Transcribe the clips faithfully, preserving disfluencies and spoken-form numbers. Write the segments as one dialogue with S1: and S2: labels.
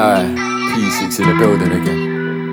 S1: Aye, P six in the building again.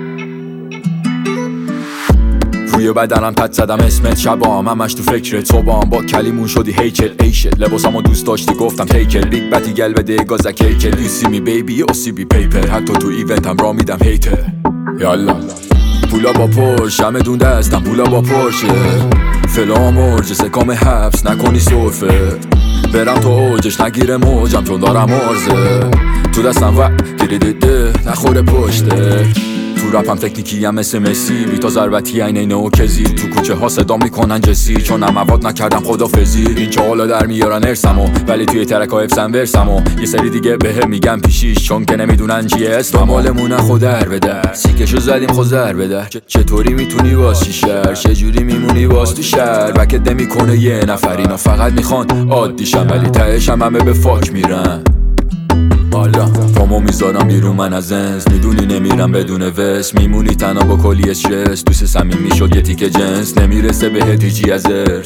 S1: روی بدنم پد زدم اسمت، شبام همش تو فکرت، صبحام با کلیمون شدی هیکل ایشت. لباسامو دوست داشتی گفتم تیکل، بیگ بتی گل بده گازا کیکل. You see me baby او سی بی پیپر، حتی تو ایونتم را میدم هیتر. یالا پولا با پرش، همه دون دستم پولا با پرشه. فلان مرج سکام حبس نکنی صرفه، برم تو اوجش نگیره موجم چون دارم عرضه. تو دستم و دیره دیده نخوره پشته. تو رپم تکنیکی هم مثل مسی، بی تا ضربتی این اینه و کزی. تو کوچه ها صدا میکنن جسی، چون هم مواد نکردم خدافزی. این چه حالا در میارن ارسمو، ولی توی ترک ها افسن ورسمو. یه سری دیگه به میگم پیشیش، چون که نمیدونن چیه اسمم. مالمونه خودر به در سیکشو زدیم خوزر به در. چطوری میتونی واسه شهر، چجوری میمونی واس تو شهر. وکت نمیکنه یه نفر، اینا فقط میخوان عادیشم، ولی تهشم همه به فاک میرن. حالا پامو میذارم بیرون من از انس، میدونی نمیرم بدون وست. میمونی تنها با کلی استرس، دوست صمیمی شد یه تیکه جنس. نمیرسه بهت هیچی از ارس.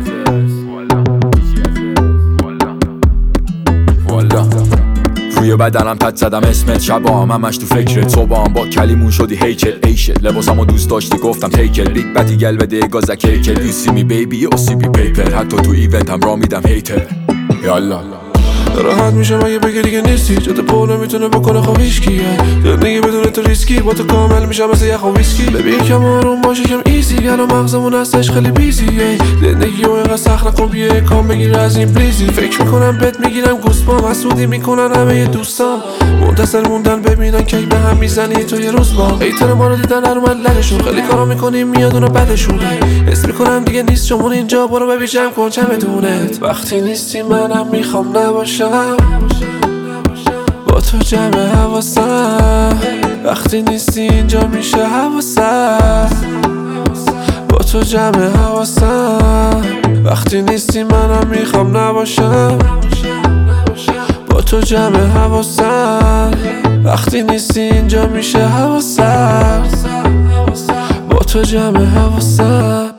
S1: والا روی بدنم پد زدم اسمت، شبام همش تو فکرت، صبحام با کلیمون شدی هیکل ایشت. لباسامو دوست داشتی گفتم تیکل، بیگ بتی گل بده گازا کیکل. You see me baby او سی بی پیپر، حتی تو ایونتم را میدم هیتر. یالا
S2: راحت میشم اگه بگی دیگه نیستی، جاده پر نمیتونه بکنه خب هیچکیه. زندگی بدون تو ریسکی، با تو کامل میشم مثل یخ و ویسکی. ببین کم آروم باشه کم ایزی، الان مغزمون هستش خیلی بیزیه. زندگی و اینقدر سخت نکن، بیا کام بگیر از این پلیزی. فکر میکنم بهت میگیرم گوسپام، حسودی میکنن همه دوستام. منتظر موندن ببینن که به هم میزنی تو یه روز با. ایتر ما رو دیدن هر اومد لدشون، خیلی کارا میکنیم میاد اونو بدشونه. حس میکنم دیگه نیست چمون اینجا، برو ببین جمع کن چمدونت. وقتی نیستی منم میخوام نباشم، با تو جمع حواسم. وقتی نیستی اینجا میشه حواسم، با تو جمع حواسم. وقتی نیستی منم میخوام نباشم، با تو جمع حواسم. وقتی نیستی اینجا میشه حواسم، با تو جمع حواسم.